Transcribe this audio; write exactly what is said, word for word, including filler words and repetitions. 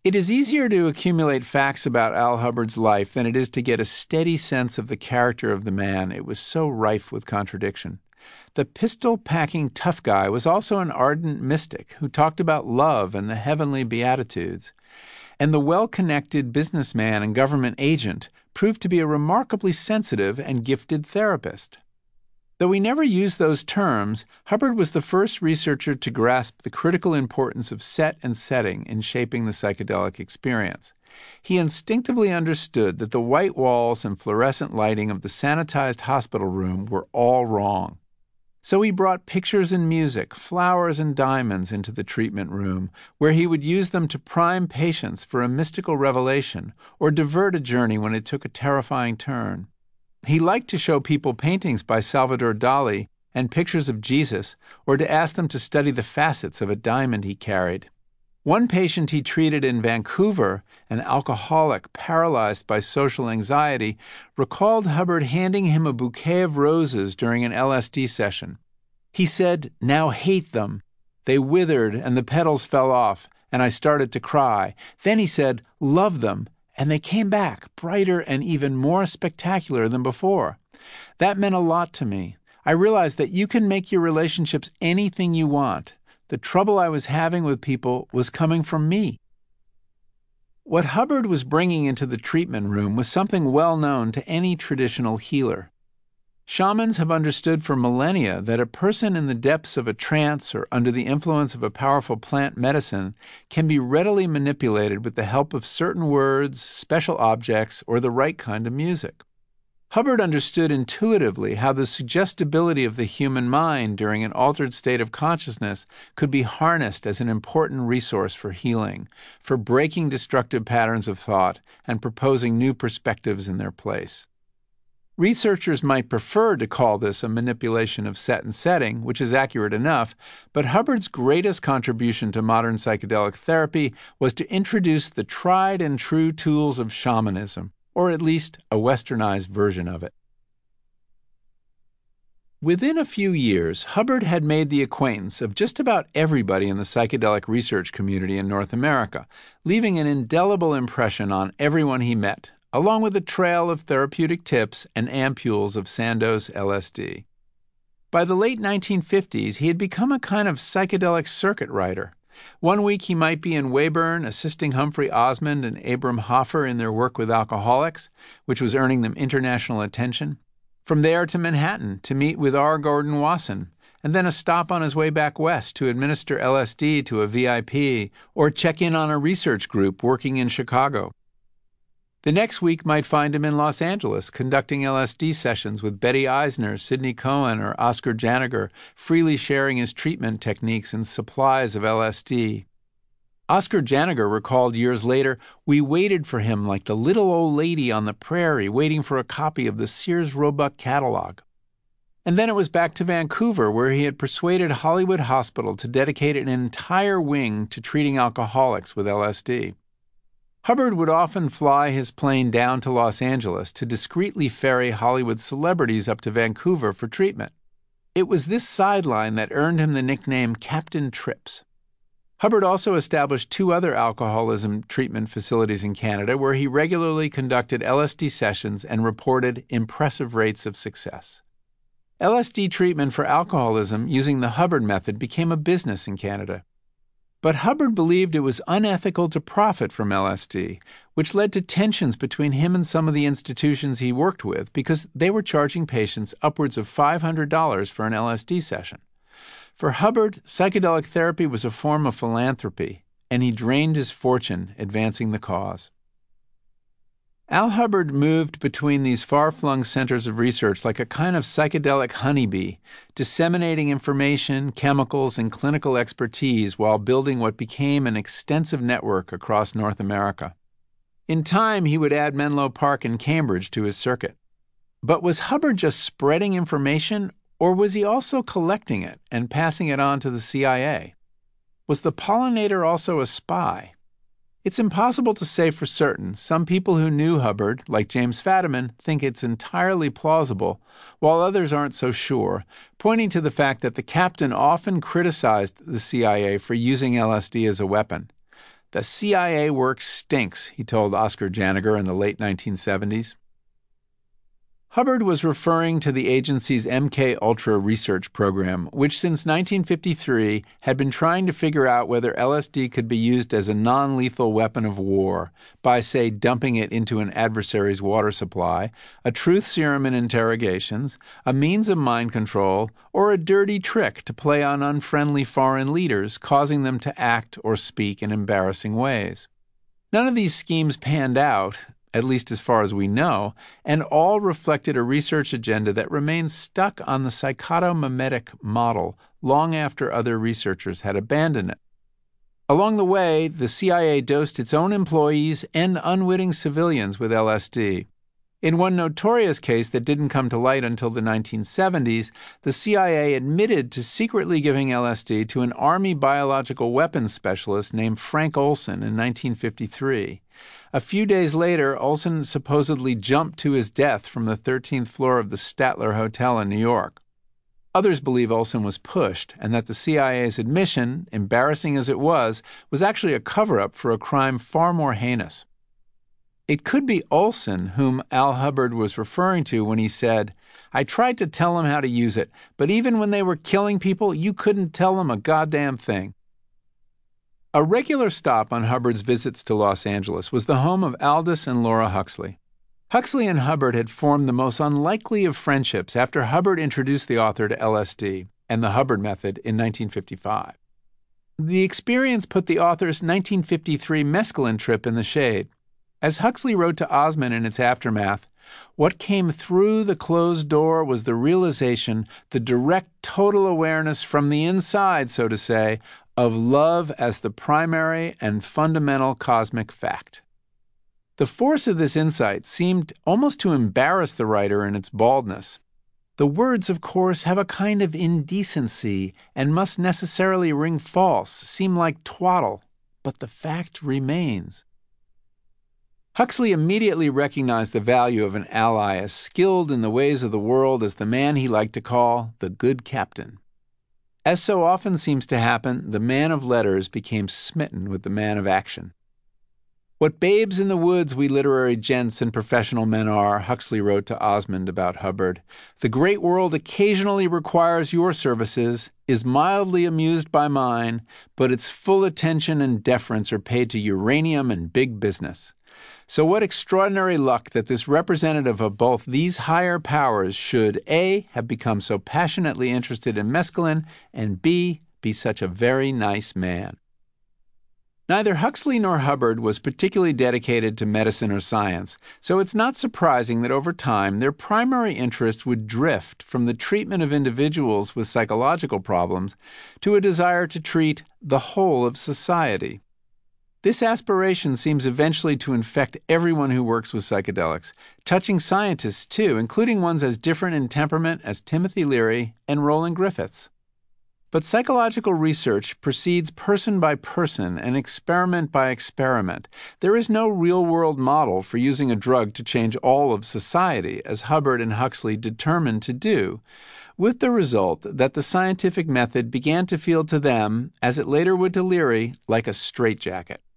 It is easier to accumulate facts about Al Hubbard's life than it is to get a steady sense of the character of the man. It was so rife with contradiction. The pistol-packing tough guy was also an ardent mystic who talked about love and the heavenly beatitudes. And the well-connected businessman and government agent proved to be a remarkably sensitive and gifted therapist. Though he never used those terms, Hubbard was the first researcher to grasp the critical importance of set and setting in shaping the psychedelic experience. He instinctively understood that the white walls and fluorescent lighting of the sanitized hospital room were all wrong. So he brought pictures and music, flowers and diamonds into the treatment room, where he would use them to prime patients for a mystical revelation or divert a journey when it took a terrifying turn. He liked to show people paintings by Salvador Dali and pictures of Jesus, or to ask them to study the facets of a diamond he carried. One patient he treated in Vancouver, an alcoholic paralyzed by social anxiety, recalled Hubbard handing him a bouquet of roses during an L S D session. He said, "Now hate them. They withered and the petals fell off, and I started to cry. Then he said, love them, and they came back, brighter and even more spectacular than before. That meant a lot to me. I realized that you can make your relationships anything you want. The trouble I was having with people was coming from me." What Hubbard was bringing into the treatment room was something well known to any traditional healer. Shamans have understood for millennia that a person in the depths of a trance or under the influence of a powerful plant medicine can be readily manipulated with the help of certain words, special objects, or the right kind of music. Hubbard understood intuitively how the suggestibility of the human mind during an altered state of consciousness could be harnessed as an important resource for healing, for breaking destructive patterns of thought and proposing new perspectives in their place. Researchers might prefer to call this a manipulation of set and setting, which is accurate enough, but Hubbard's greatest contribution to modern psychedelic therapy was to introduce the tried and true tools of shamanism, or at least a westernized version of it. Within a few years, Hubbard had made the acquaintance of just about everybody in the psychedelic research community in North America, leaving an indelible impression on everyone he met, along with a trail of therapeutic tips and ampules of Sandoz L S D. By the late nineteen fifties, he had become a kind of psychedelic circuit rider. One week he might be in Weyburn assisting Humphrey Osmond and Abram Hoffer in their work with alcoholics, which was earning them international attention. From there to Manhattan to meet with R. Gordon Wasson, and then a stop on his way back west to administer L S D to a V I P or check in on a research group working in Chicago. The next week might find him in Los Angeles conducting L S D sessions with Betty Eisner, Sidney Cohen, or Oscar Janiger, freely sharing his treatment techniques and supplies of L S D. Oscar Janiger recalled years later, "We waited for him like the little old lady on the prairie waiting for a copy of the Sears Roebuck catalog." And then it was back to Vancouver, where he had persuaded Hollywood Hospital to dedicate an entire wing to treating alcoholics with L S D. Hubbard would often fly his plane down to Los Angeles to discreetly ferry Hollywood celebrities up to Vancouver for treatment. It was this sideline that earned him the nickname Captain Trips. Hubbard also established two other alcoholism treatment facilities in Canada where he regularly conducted L S D sessions and reported impressive rates of success. L S D treatment for alcoholism using the Hubbard method became a business in Canada. But Hubbard believed it was unethical to profit from L S D, which led to tensions between him and some of the institutions he worked with because they were charging patients upwards of five hundred dollars for an L S D session. For Hubbard, psychedelic therapy was a form of philanthropy, and he drained his fortune advancing the cause. Al Hubbard moved between these far-flung centers of research like a kind of psychedelic honeybee, disseminating information, chemicals, and clinical expertise while building what became an extensive network across North America. In time, he would add Menlo Park and Cambridge to his circuit. But was Hubbard just spreading information, or was he also collecting it and passing it on to the C I A? Was the pollinator also a spy? It's impossible to say for certain. Some people who knew Hubbard, like James Fadiman, think it's entirely plausible, while others aren't so sure, pointing to the fact that the captain often criticized the C I A for using L S D as a weapon. "The C I A work stinks," he told Oscar Janiger in the late nineteen seventies. Hubbard was referring to the agency's M K Ultra research program, which since nineteen fifty-three had been trying to figure out whether L S D could be used as a non-lethal weapon of war by, say, dumping it into an adversary's water supply, a truth serum in interrogations, a means of mind control, or a dirty trick to play on unfriendly foreign leaders, causing them to act or speak in embarrassing ways. None of these schemes panned out, at least as far as we know, and all reflected a research agenda that remains stuck on the psychotomimetic model long after other researchers had abandoned it. Along the way, the C I A dosed its own employees and unwitting civilians with L S D. In one notorious case that didn't come to light until the nineteen seventies, the C I A admitted to secretly giving L S D to an Army biological weapons specialist named Frank Olson in nineteen fifty-three. A few days later, Olson supposedly jumped to his death from the thirteenth floor of the Statler Hotel in New York. Others believe Olson was pushed, and that the C I A's admission, embarrassing as it was, was actually a cover-up for a crime far more heinous. It could be Olson whom Al Hubbard was referring to when he said, "I tried to tell them how to use it, but even when they were killing people, you couldn't tell them a goddamn thing." A regular stop on Hubbard's visits to Los Angeles was the home of Aldous and Laura Huxley. Huxley and Hubbard had formed the most unlikely of friendships after Hubbard introduced the author to L S D and the Hubbard method in nineteen fifty-five. The experience put the author's nineteen fifty-three mescaline trip in the shade. As Huxley wrote to Osmond in its aftermath, "What came through the closed door was the realization, the direct total awareness from the inside, so to say, of love as the primary and fundamental cosmic fact." The force of this insight seemed almost to embarrass the writer in its baldness. The words, of course, have a kind of indecency and must necessarily ring false, seem like twaddle, but the fact remains. Huxley immediately recognized the value of an ally as skilled in the ways of the world as the man he liked to call the good captain. As so often seems to happen, the man of letters became smitten with the man of action. "What babes in the woods we literary gents and professional men are," Huxley wrote to Osmond about Hubbard. "The great world occasionally requires your services, is mildly amused by mine, but its full attention and deference are paid to uranium and big business. So what extraordinary luck that this representative of both these higher powers should A. have become so passionately interested in mescaline, and B. be such a very nice man." Neither Huxley nor Hubbard was particularly dedicated to medicine or science, so it's not surprising that over time their primary interest would drift from the treatment of individuals with psychological problems to a desire to treat the whole of society. This aspiration seems eventually to infect everyone who works with psychedelics, touching scientists too, including ones as different in temperament as Timothy Leary and Roland Griffiths. But psychological research proceeds person by person and experiment by experiment. There is no real-world model for using a drug to change all of society, as Hubbard and Huxley determined to do, with the result that the scientific method began to feel to them, as it later would to Leary, like a straitjacket.